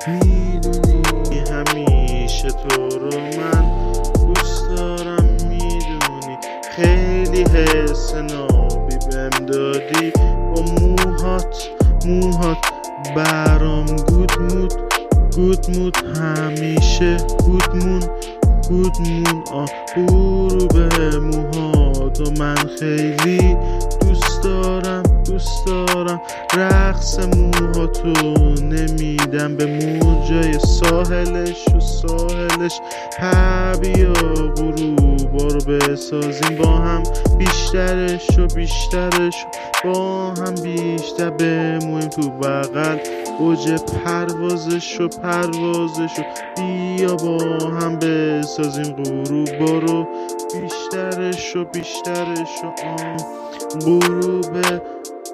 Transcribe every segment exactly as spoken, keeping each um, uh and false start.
میدونی همیشه تو رو من دوست دارم، میدونی خیلی حس نابی بهم دادی، با موهات موهات برام گود مود گود مود همیشه گودمون گودمون آه برو به موهات و من خیلی دوست دارم دوست دارم رقص موهاتو نمیدم به موجای ساحلش و ساحلش بیا غروبا رو بسازیم با هم بیشترش و بیشترش با هم بیشتر بمونیم تو بغل اوج پروازش و پروازش و بیا با هم بسازیم غروبا رو بیشترش و بیشترش و آم غروبه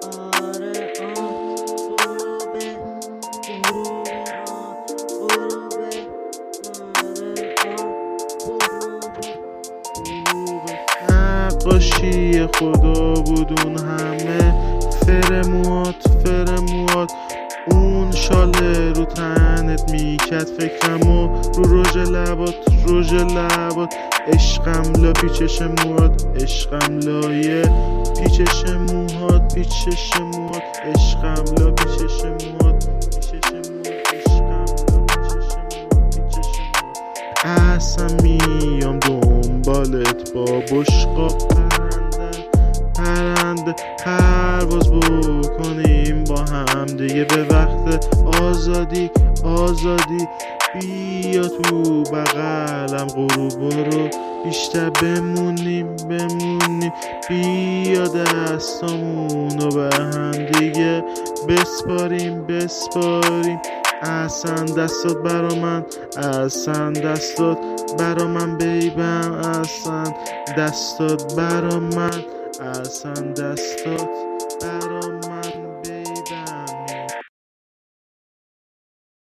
نقاشی خدا بود اون همه فرموات فرموات اون شاله رو تنت میکرد فکرمو رو رژ لبات رژ لبات عشقم لا پیچش موهات عشقم لایه پیچش موهات پیچش موهات عشقم لا پیچش موهات پیچش موهات عشقم لا پیچش موهات پیچش موهات اصلا میام دنبالت با بشقاب پرنده پرنده پرواز بکنیم با هم دیگه به وقت آزادی آزادی بیا تو بغلم غروبا رو بیشتر بمونیم بمونیم بیا دستامونو به هم دیگه بسپاریم بسپاریم اصلا دستات برا من اصلا دستات برا من بیبم اصلا دستات برا من اصلا دستات برا من